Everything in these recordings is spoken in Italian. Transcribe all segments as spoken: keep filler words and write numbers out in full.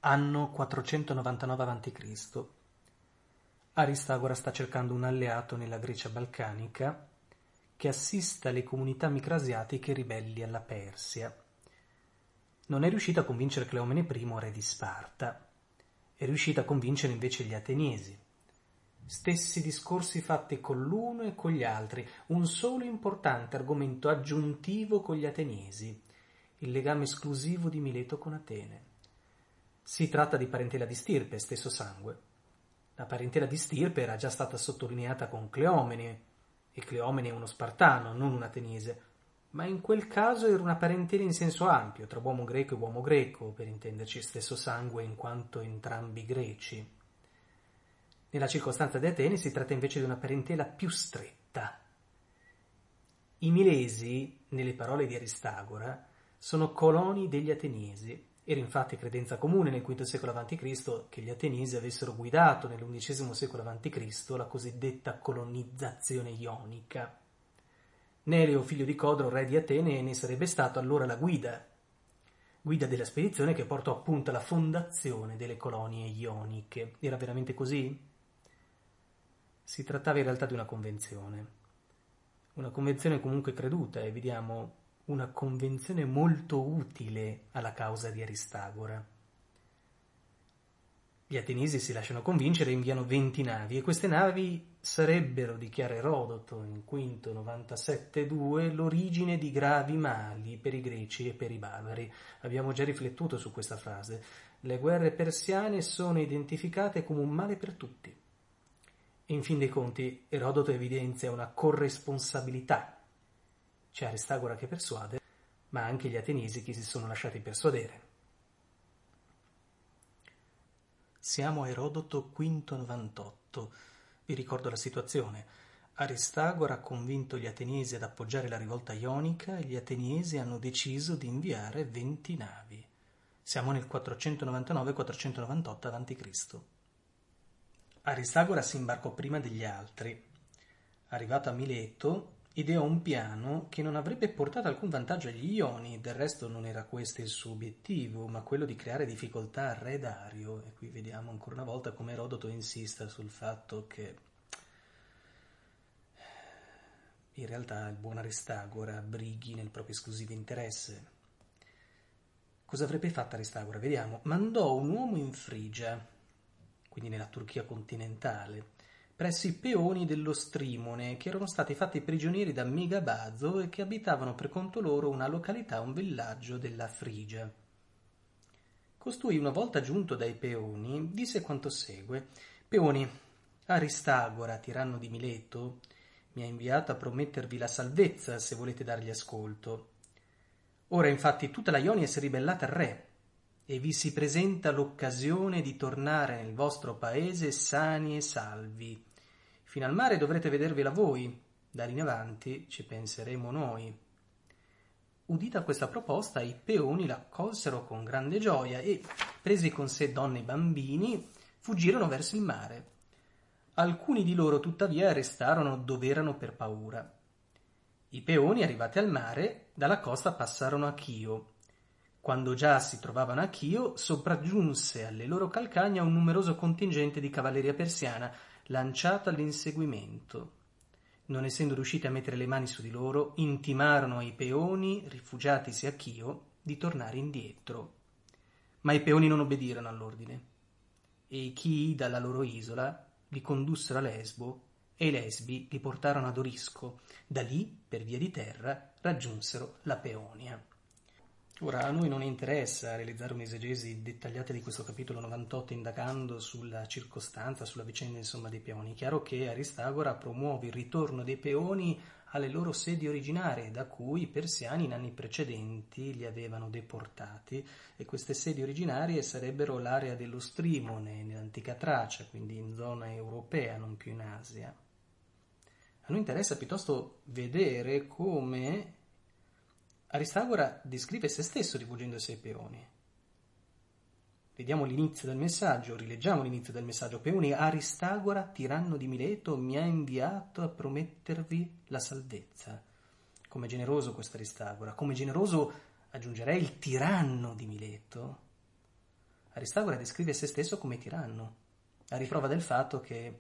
Anno quattrocentonovantanove avanti Cristo Aristagora sta cercando un alleato nella Grecia balcanica che assista le comunità micrasiatiche ribelli alla Persia. Non è riuscita a convincere Cleomene I, re di Sparta. È riuscita a convincere invece gli ateniesi. Stessi discorsi fatti con l'uno e con gli altri, un solo importante argomento aggiuntivo con gli ateniesi, il legame esclusivo di Mileto con Atene. Si tratta di parentela di stirpe, stesso sangue. La parentela di stirpe era già stata sottolineata con Cleomene, e Cleomene è uno spartano, non un ateniese, ma in quel caso era una parentela in senso ampio, tra uomo greco e uomo greco, per intenderci, stesso sangue in quanto entrambi greci. Nella circostanza di Atene si tratta invece di una parentela più stretta. I Milesi, nelle parole di Aristagora, sono coloni degli ateniesi. Era infatti credenza comune nel quinto secolo avanti Cristo che gli ateniesi avessero guidato nell'undicesimo secolo avanti Cristo la cosiddetta colonizzazione ionica. Nereo, figlio di Codro, re di Atene, ne sarebbe stato allora la guida, guida della spedizione che portò appunto alla fondazione delle colonie ioniche. Era veramente così? Si trattava in realtà di una convenzione, una convenzione comunque creduta, e vediamo una convenzione molto utile alla causa di Aristagora. Gli ateniesi si lasciano convincere e inviano venti navi, e queste navi sarebbero, dichiara Erodoto in quinto novantasette due, l'origine di gravi mali per i greci e per i barbari. Abbiamo già riflettuto su questa frase. Le guerre persiane sono identificate come un male per tutti. E in fin dei conti Erodoto evidenzia una corresponsabilità. C'è Aristagora che persuade, ma anche gli ateniesi che si sono lasciati persuadere. Siamo a Erodoto quinto novantotto. Vi ricordo la situazione. Aristagora ha convinto gli ateniesi ad appoggiare la rivolta ionica e gli ateniesi hanno deciso di inviare venti navi. Siamo nel quattrocentonovantanove quattrocentonovantotto avanti Cristo Aristagora si imbarcò prima degli altri. Arrivato a Mileto, ideò un piano che non avrebbe portato alcun vantaggio agli Ioni, del resto non era questo il suo obiettivo, ma quello di creare difficoltà al re Dario. E qui vediamo ancora una volta come Erodoto insista sul fatto che in realtà il buon Aristagora brighi nel proprio esclusivo interesse. Cosa avrebbe fatto Aristagora? Vediamo. Mandò un uomo in Frigia, quindi nella Turchia continentale, presso i peoni dello Strimone, che erano stati fatti prigionieri da Megabazo e che abitavano per conto loro una località, un villaggio della Frigia. Costui, una volta giunto dai peoni, disse quanto segue: Peoni, Aristagora, tiranno di Mileto, mi ha inviato a promettervi la salvezza se volete dargli ascolto. Ora infatti tutta la Ionia si è ribellata al re e vi si presenta l'occasione di tornare nel vostro paese sani e salvi. Fino al mare dovrete vedervela voi, da lì in avanti ci penseremo noi. Udita questa proposta, i peoni l'accolsero con grande gioia e, presi con sé donne e bambini, fuggirono verso il mare. Alcuni di loro tuttavia restarono dove erano per paura. I peoni, arrivati al mare, dalla costa passarono a Chio. Quando già si trovavano a Chio, sopraggiunse alle loro calcagna un numeroso contingente di cavalleria persiana, lanciato all'inseguimento. Non essendo riusciti a mettere le mani su di loro, intimarono ai peoni, rifugiatisi a Chio, di tornare indietro. Ma i peoni non obbedirono all'ordine, e i Chii dalla loro isola li condussero a Lesbo, e i Lesbi li portarono ad Orisco. Da lì, per via di terra, raggiunsero la Peonia. Ora, a noi non interessa realizzare un'esegesi dettagliata di questo capitolo novantotto indagando sulla circostanza, sulla vicenda insomma dei peoni. È chiaro che Aristagora promuove il ritorno dei peoni alle loro sedi originarie, da cui i persiani in anni precedenti li avevano deportati, e queste sedi originarie sarebbero l'area dello Strimone, nell'antica Tracia, quindi in zona europea, non più in Asia. A noi interessa piuttosto vedere come Aristagora descrive se stesso rivolgendosi ai peoni. Vediamo l'inizio del messaggio, rileggiamo l'inizio del messaggio. Peoni, Aristagora, tiranno di Mileto, mi ha inviato a promettervi la salvezza. Come generoso questo Aristagora, come generoso, aggiungerei, il tiranno di Mileto. Aristagora descrive se stesso come tiranno, a riprova del fatto che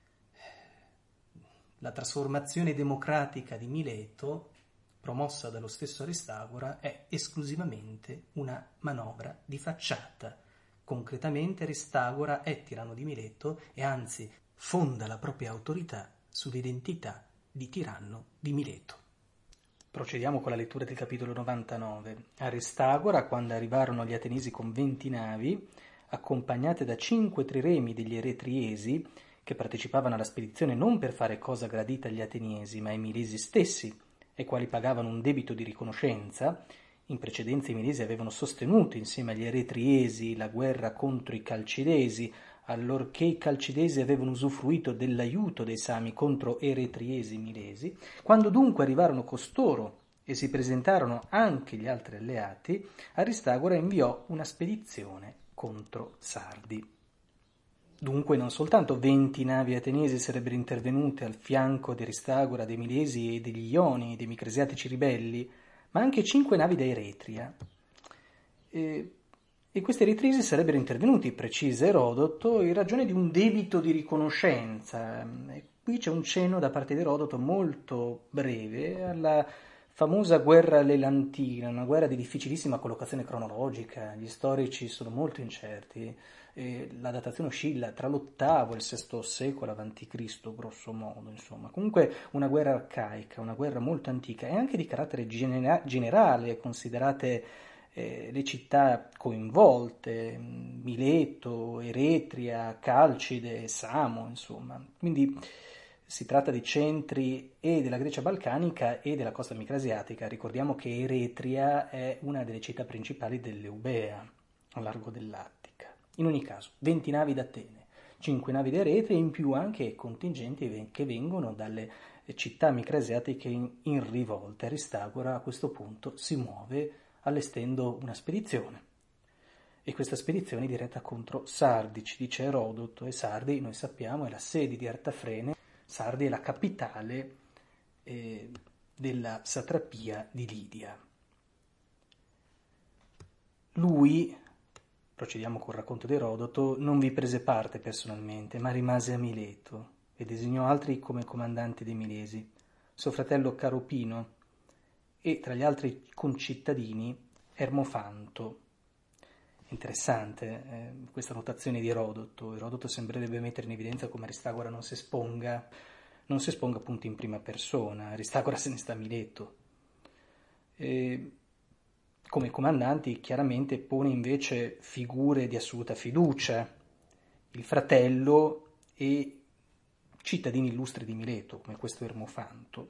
la trasformazione democratica di Mileto, promossa dallo stesso Aristagora, è esclusivamente una manovra di facciata. Concretamente Aristagora è tiranno di Mileto e anzi fonda la propria autorità sull'identità di tiranno di Mileto. Procediamo con la lettura del capitolo novantanove. Aristagora, quando arrivarono gli Ateniesi con venti navi, accompagnate da cinque triremi degli Eretriesi, che partecipavano alla spedizione non per fare cosa gradita agli Ateniesi, ma ai Milesi stessi, ai quali pagavano un debito di riconoscenza. In precedenza i Milesi avevano sostenuto insieme agli Eretriesi la guerra contro i Calcidesi, allorché i Calcidesi avevano usufruito dell'aiuto dei Sami contro Eretriesi Milesi. Quando dunque arrivarono costoro e si presentarono anche gli altri alleati, Aristagora inviò una spedizione contro Sardi. Dunque non soltanto venti navi ateniesi sarebbero intervenute al fianco di Aristagora, dei Milesi e degli Ioni, dei Micresiatici ribelli, ma anche cinque navi da Eretria. E, e questi Eretriesi sarebbero intervenuti, precisa Erodoto, in ragione di un debito di riconoscenza. E qui c'è un cenno da parte di Erodoto molto breve alla famosa guerra lelantina, una guerra di difficilissima collocazione cronologica. Gli storici sono molto incerti. E la datazione oscilla tra l'ottavo e il sesto secolo avanti Cristo, grosso modo, insomma. Comunque una guerra arcaica, una guerra molto antica e anche di carattere genera- generale, considerate eh, le città coinvolte, Mileto, Eretria, Calcide, Samo, insomma. Quindi si tratta di centri e della Grecia balcanica e della costa micrasiatica. Ricordiamo che Eretria è una delle città principali dell'Eubea, a largo dell'Attica. In ogni caso, venti navi d'Atene, cinque navi di Eretria e in più anche contingenti che vengono dalle città micrasiatiche in, in rivolta. Aristagora a questo punto si muove allestendo una spedizione. E questa spedizione è diretta contro Sardi, ci dice Erodoto, e Sardi, noi sappiamo, è la sede di Artafrene. Sardi è la capitale eh, della satrapia di Lidia. Lui, procediamo col racconto di Erodoto, non vi prese parte personalmente, ma rimase a Mileto e designò altri come comandanti dei Milesi, suo fratello Caropino e tra gli altri concittadini Ermofanto. Interessante eh, questa notazione di Erodoto. Erodoto sembrerebbe mettere in evidenza come Aristagora non si esponga, non si esponga appunto in prima persona. Aristagora se ne sta a Mileto. E come comandanti chiaramente pone invece figure di assoluta fiducia, il fratello e cittadini illustri di Mileto, come questo Ermofanto.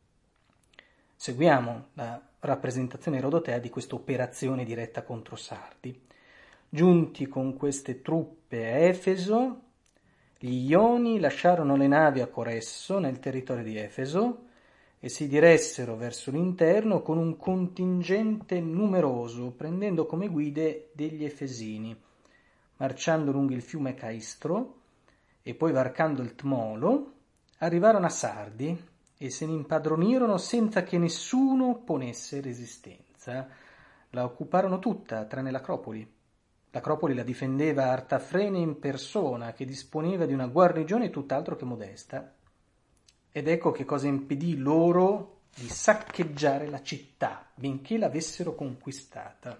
Seguiamo la rappresentazione erodotea di questa operazione diretta contro Sardi. Giunti con queste truppe a Efeso, gli Ioni lasciarono le navi a Coresso, nel territorio di Efeso, e si diressero verso l'interno con un contingente numeroso, prendendo come guide degli Efesini, marciando lungo il fiume Caistro e poi varcando il Tmolo, arrivarono a Sardi e se ne impadronirono senza che nessuno ponesse resistenza. La occuparono tutta, tranne l'Acropoli. L'Acropoli la difendeva Artafrene in persona, che disponeva di una guarnigione tutt'altro che modesta. Ed ecco che cosa impedì loro di saccheggiare la città, benché l'avessero conquistata.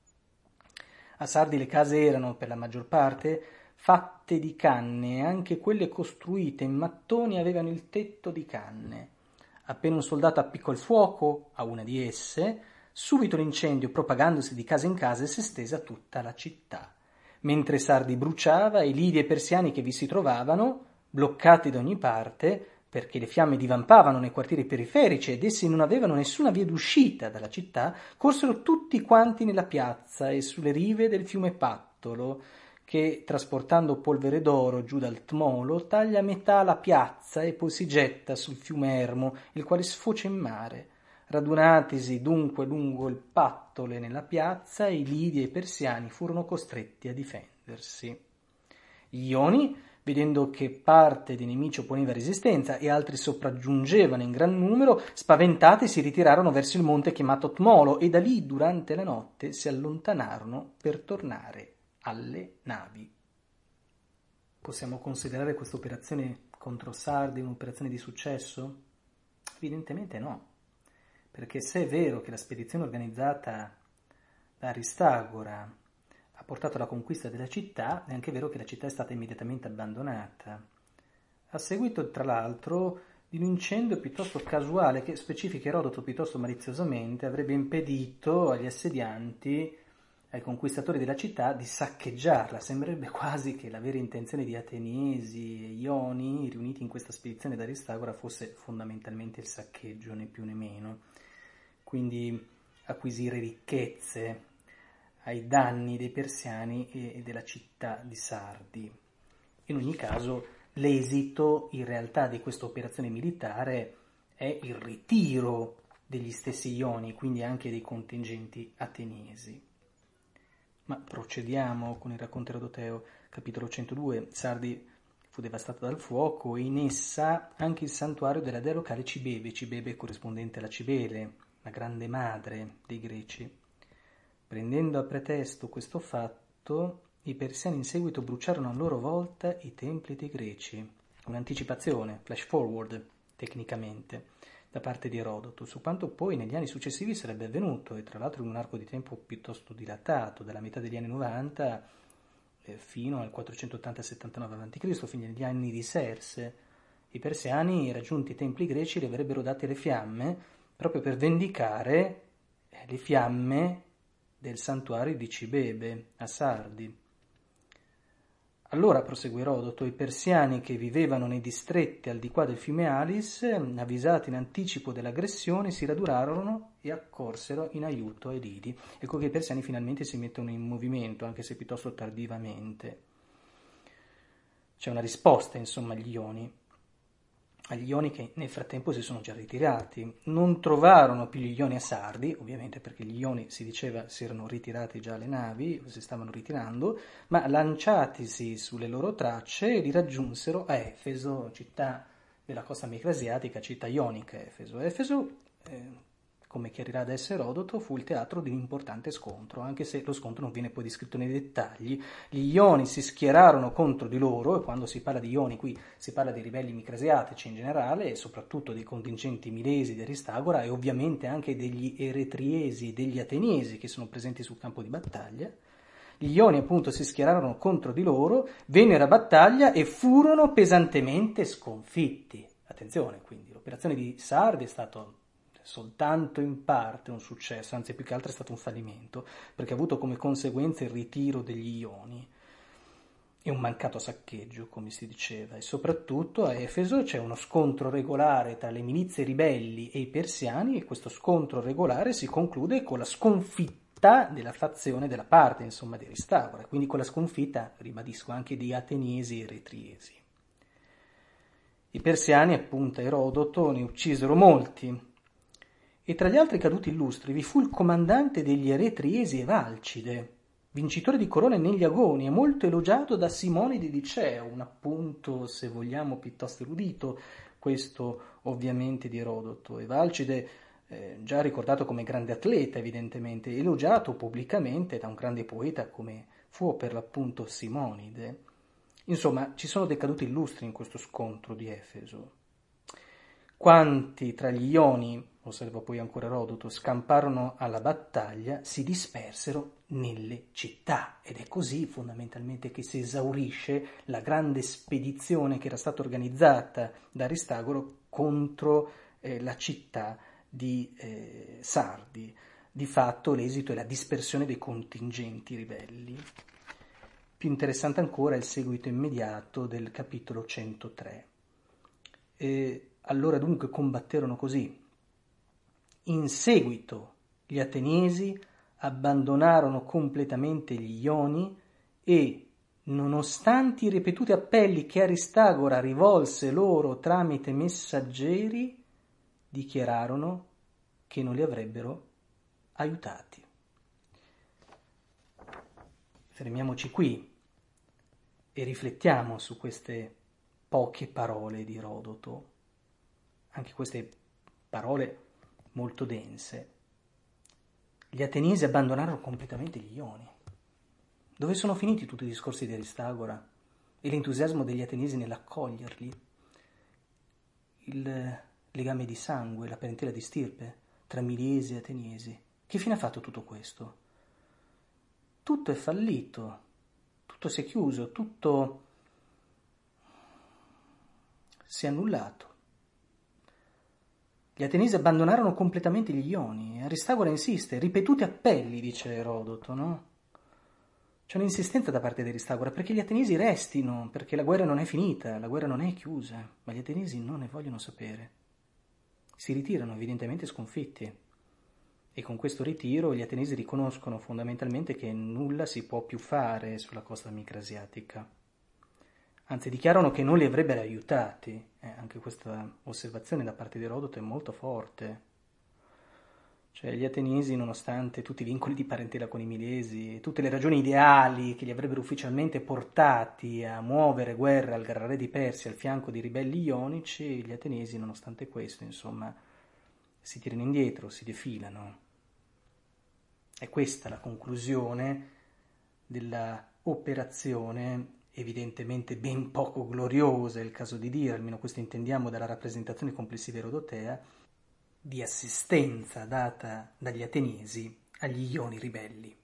A Sardi le case erano, per la maggior parte, fatte di canne e anche quelle costruite in mattoni avevano il tetto di canne. Appena un soldato appiccò il fuoco a una di esse, subito l'incendio, propagandosi di casa in casa, si estese a tutta la città. Mentre Sardi bruciava, i Lidi e i Persiani che vi si trovavano, bloccati da ogni parte, perché le fiamme divampavano nei quartieri periferici ed essi non avevano nessuna via d'uscita dalla città, corsero tutti quanti nella piazza e sulle rive del fiume Pattolo, che, trasportando polvere d'oro giù dal Tmolo, taglia a metà la piazza e poi si getta sul fiume Ermo, il quale sfocia in mare. Radunatisi dunque lungo il Pattolo e nella piazza, i Lidi e i Persiani furono costretti a difendersi. Gli Ioni, vedendo che parte dei nemici opponeva resistenza e altri sopraggiungevano in gran numero, spaventati si ritirarono verso il monte chiamato Tmolo e da lì durante la notte si allontanarono per tornare alle navi. Possiamo considerare questa operazione contro Sardi un'operazione di successo? Evidentemente no, perché se è vero che la spedizione organizzata da Aristagora ha portato alla conquista della città, è anche vero che la città è stata immediatamente abbandonata, a seguito tra l'altro di un incendio piuttosto casuale che specifica Erodoto piuttosto maliziosamente avrebbe impedito agli assedianti, ai conquistatori della città, di saccheggiarla. Sembrerebbe quasi che la vera intenzione di Ateniesi e Ioni riuniti in questa spedizione da Aristagora fosse fondamentalmente il saccheggio, né più né meno. Quindi acquisire ricchezze ai danni dei persiani e della città di Sardi. In ogni caso, l'esito in realtà di questa operazione militare è il ritiro degli stessi Ioni, quindi anche dei contingenti ateniesi. Ma procediamo con il racconto erodoteo, capitolo centodue. Sardi fu devastata dal fuoco e in essa anche il santuario della dea locale Cibebe, Cibebe corrispondente alla Cibele, la grande madre dei greci. Prendendo a pretesto questo fatto, i persiani in seguito bruciarono a loro volta i templi dei greci. Un'anticipazione, flash forward, tecnicamente, da parte di Erodoto, su quanto poi negli anni successivi sarebbe avvenuto, e tra l'altro in un arco di tempo piuttosto dilatato, dalla metà degli anni novanta eh, fino al quattrocentottanta settantanove avanti Cristo, fino agli anni di Serse. I persiani, raggiunti i templi greci, li avrebbero dati alle fiamme, proprio per vendicare eh, le fiamme del santuario di Cibebe, a Sardi. Allora, prosegue Erodoto, i persiani che vivevano nei distretti al di qua del fiume Alis, avvisati in anticipo dell'aggressione, si radurarono e accorsero in aiuto ai Lidi. Ecco che i persiani finalmente si mettono in movimento, anche se piuttosto tardivamente. C'è una risposta, insomma, agli Ioni, agli Ioni che nel frattempo si sono già ritirati. Non trovarono più gli Ioni a Sardi, ovviamente perché gli Ioni, si diceva, si erano ritirati già alle navi, si stavano ritirando, ma lanciatisi sulle loro tracce li raggiunsero a Efeso, città della costa micrasiatica, città ionica Efeso. Efeso, eh, come chiarirà adesso Erodoto, fu il teatro di un importante scontro, anche se lo scontro non viene poi descritto nei dettagli. Gli Ioni si schierarono contro di loro, e quando si parla di Ioni qui si parla dei ribelli micrasiatici in generale, e soprattutto dei contingenti milesi di Aristagora, e ovviamente anche degli eretriesi e degli ateniesi che sono presenti sul campo di battaglia. Gli Ioni appunto si schierarono contro di loro, vennero a battaglia e furono pesantemente sconfitti. Attenzione, quindi l'operazione di Sardi è stata soltanto in parte un successo, anzi più che altro è stato un fallimento, perché ha avuto come conseguenza il ritiro degli Ioni e un mancato saccheggio, come si diceva, e soprattutto a Efeso c'è uno scontro regolare tra le milizie ribelli e i persiani, e questo scontro regolare si conclude con la sconfitta della fazione della parte, insomma, di Aristagora, quindi con la sconfitta, ribadisco, anche di ateniesi e retriesi. I persiani, appunto, Erodoto, ne uccisero molti, e tra gli altri caduti illustri vi fu il comandante degli eretriesi Evalcide, vincitore di corone negli agoni e molto elogiato da Simone di Diceo, un appunto, se vogliamo, piuttosto erudito, questo ovviamente di Erodoto. Evalcide, eh, già ricordato come grande atleta evidentemente, elogiato pubblicamente da un grande poeta come fu per l'appunto Simonide. Insomma, ci sono dei caduti illustri in questo scontro di Efeso. Quanti tra gli Ioni, osserva poi ancora Erodoto, scamparono alla battaglia, si dispersero nelle città, ed è così fondamentalmente che si esaurisce la grande spedizione che era stata organizzata da Aristagoro contro eh, la città di eh, Sardi. Di fatto l'esito è la dispersione dei contingenti ribelli. Più interessante ancora è il seguito immediato del capitolo centotré. E allora dunque combatterono così. In seguito gli ateniesi abbandonarono completamente gli Ioni e, nonostante i ripetuti appelli che Aristagora rivolse loro tramite messaggeri, dichiararono che non li avrebbero aiutati. Fermiamoci qui e riflettiamo su queste poche parole di Erodoto, anche queste parole molto dense. Gli ateniesi abbandonarono completamente gli Ioni. Dove sono finiti tutti i discorsi di Aristagora e l'entusiasmo degli ateniesi nell'accoglierli? Il legame di sangue, la parentela di stirpe tra milesi e ateniesi. Che fine ha fatto tutto questo? Tutto è fallito, tutto si è chiuso, tutto si è annullato. Gli ateniesi abbandonarono completamente gli Ioni. Aristagora insiste, ripetuti appelli, dice Erodoto, no? C'è un'insistenza da parte di Aristagora perché gli ateniesi restino, perché la guerra non è finita, la guerra non è chiusa, ma gli ateniesi non ne vogliono sapere. Si ritirano evidentemente sconfitti e con questo ritiro gli ateniesi riconoscono fondamentalmente che nulla si può più fare sulla costa micrasiatica. Anzi, dichiarano che non li avrebbero aiutati. Eh, anche questa osservazione da parte di Erodoto è molto forte. Cioè, gli ateniesi, nonostante tutti i vincoli di parentela con i milesi e tutte le ragioni ideali che li avrebbero ufficialmente portati a muovere guerra al re di Persia al fianco di ribelli ionici, gli ateniesi, nonostante questo, insomma, si tirano indietro, si defilano. È questa la conclusione della operazione, evidentemente ben poco gloriosa, è il caso di dire, almeno questo intendiamo dalla rappresentazione complessiva erodotea, di assistenza data dagli ateniesi agli Ioni ribelli.